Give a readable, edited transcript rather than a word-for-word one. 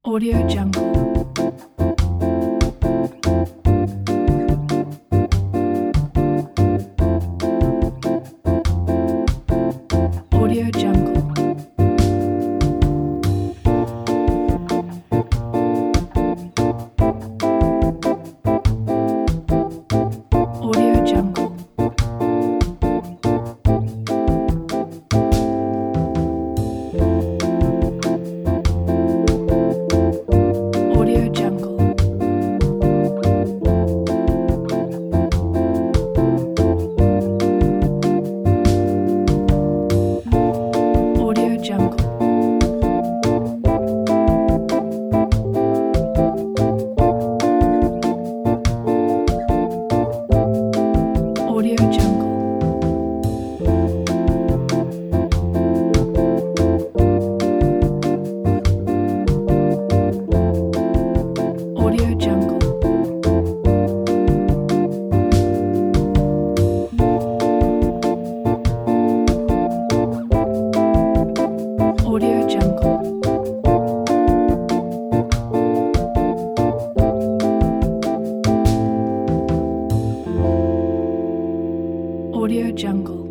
Audio Jungle. Audio Jungle. Audio Jungle. Audio Jungle. Audio Jungle. Audio Jungle. Audio Jungle. Audio Jungle. Audio Jungle.